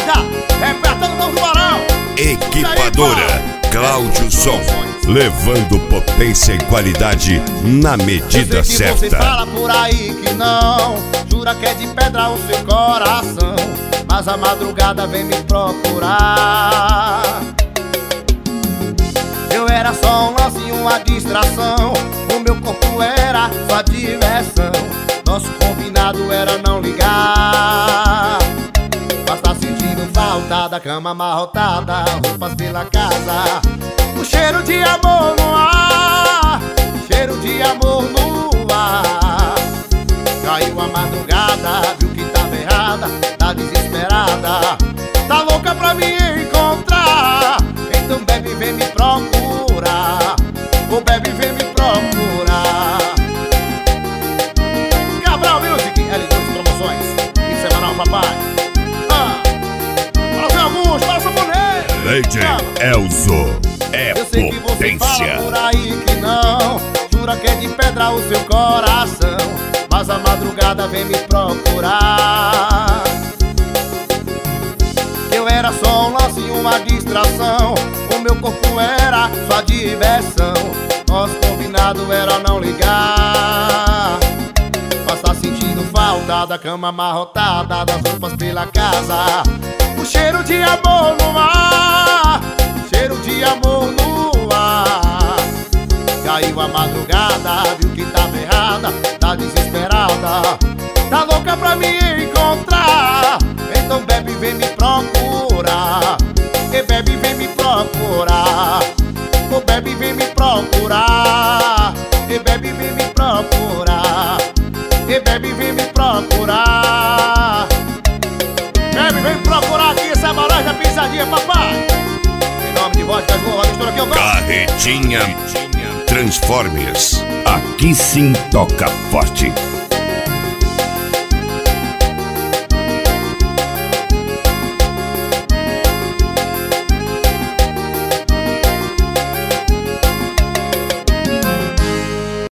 Laranja, repertando o novo tubarão. Equipadora Cláudio Som, levando potência e qualidade na medida certa. Você fala por aí que não, jura que é de pedra o seu coração, mas a madrugada vem me procurar. Eu era só um lance e uma distração, o meu corpo era sua diversão. Nosso combinado era não ligar, mas tá sentindo falta da cama amarrotada, roupas pela casa, o cheiro de amor no ar, cheiro de amor no ar. Caiu a madrugada, viu que tava errada, tá desesperada, tá louca pra me encontrar. Então bebe, vem me procurar, ô bebe, vem me procurar. Cabral Music, L2 Promoções, e semanal papai. Para o Augusto, para o Saboneiro. Lady Elzo é eu sei que você potência. fala por aí que não, jura que é de pedra o seu coração, mas a madrugada vem me procurar. Eu era só um lance e uma distração, o meu corpo era sua diversão. Nosso combinado era não ligar, mas tá sentindo falta da cama amarrotada, das roupas pela casa, o cheiro de amor no ar, cheiro de amor no ar. Caiu a madrugada, viu que tava errada, tá desesperada, tá louca pra me encontrar. Então bebe, vem me procurar, e bebe, vem me procurar, ô bebe, vem me procurar, e bebe, vem me procurar, e bebe, vem me procurar. Bebe, vem me procurar aqui, essa é a Laranja Pisadinha, papai. Em nome de Vodka Boa, mistura que eu gosto. Carretinha Transformers. Aqui sim toca forte.